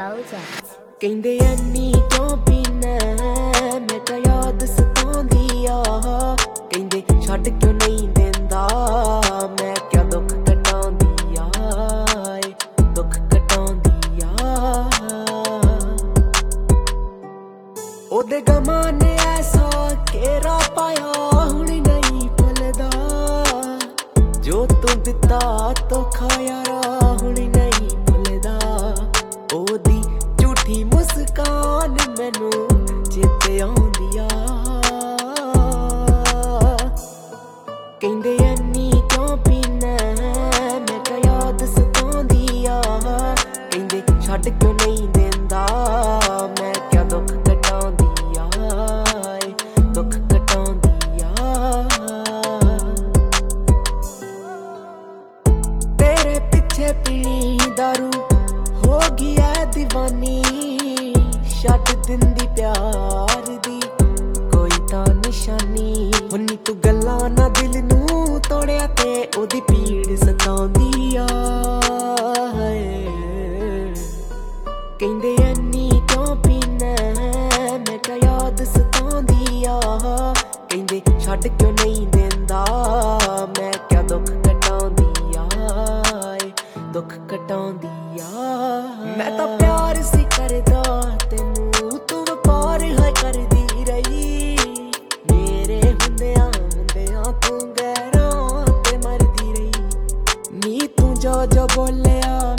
Project। ਕਹਿੰਦੇ ਐਨੀ ਕਿਉਂ ਪੀਨਾ ਮੈਂ ਤਾਂ ਯਾਦ ਸਤਾਉਂਦੀ ਆ ਕਹਿੰਦੇ ਛੱਡ ਕਿਉਂ ਨਹੀਂ ਦਿੰਦਾ ਮੈਂ ਕਿਆ ਦੁੱਖ ਕਟਾਉਂਦੀ ਆ ਦੁੱਖ ਕਟਾਉਂਦੀ ਆ ਉਹਦੇ ਗਮਾਂ ਨੇ ਐਸਾ ਘੇਰਾ ਪਾਇਆ ਹੁਣ ਨਹੀਂ ਭੁੱਲਦਾ ਜੋ ਤੂੰ ਦਿੱਤਾ ਧੋਖਾ ਯਾਰਾ ਹੁਣ ਨਹੀਂ ਭੁੱਲਦਾ ਉਹਦੀ ਝੂਠੀ ਮੁਸਕਾਨ ਮੈਨੂੰ ਚੇਤੇ ਆਉਂਦੀ ਆ ਕਹਿੰਦੇ ਐਨੀ ਕਿਉਂ ਪੀਨਾ ਮੈਂ ਤਾਂ ਯਾਦ ਸਤਾਉਂਦੀ ਆ ਕਹਿੰਦੇ ਛੱਡ ਕਿਉਂ ਨਹੀਂ ਦਿੰਦਾ ਮੈਂ ਕਿਆ ਦੁੱਖ ਕਟਾਉਂਦੀ ਆ ਦੁੱਖ ਕਟਾਉਂਦੀ ਆ ਤੇਰੇ ਪਿੱਛੇ ਪੀਣੀ ਦਾਰੂ ਹੋ ਗਈ ਐ ਦੀਵਾਨੀ ਛੱਡ ਦਿੰਦੀ ਪਿਆਰ ਦੀ ਕੋਈ ਤਾਂ ਨਿਸ਼ਾਨੀ ਹੁਣੀ ਤੂੰ ਗੱਲਾਂ ਨਾ ਦਿਲ ਨੂੰ ਤੋੜਿਆ ਤੇ ਉਹਦੀ ਪੀੜ ਸਤਾਉਂਦੀ ਆ ਕਹਿੰਦੇ ਐਨੀ ਕਿਉਂ ਪੀਨਾ ਮੈਂ ਤਾਂ ਯਾਦ ਸਤਾਉਂਦੀ ਆ ਕਹਿੰਦੇ ਛੱਡ ਕਿਉਂ ਨਹੀਂ ਦਿੰਦਾ ਮੈਂ ਕਿਆ ਦੁੱਖ ਕਟਾਉਂਦੀ ਆ ਦੁੱਖ ਕਟਾਉਂਦੀ ਆ ਮੈਂ ਤਾਂ ਪਿਆਰ ਸੀ ਕਰਦਾ ਤੈਨੂੰ ਤੂੰ ਵਪਾਰ ਹੈ ਕਰਦੀ ਰਹੀ ਮੇਰੇ ਹੁੰਦਿਆਂ ਤੂੰ ਗੈਰਾਂ ਤੇ ਮਰਦੀ ਰਹੀ ਨੀ ਤੂੰ ਜੋ ਜੋ ਬੋਲਿਆ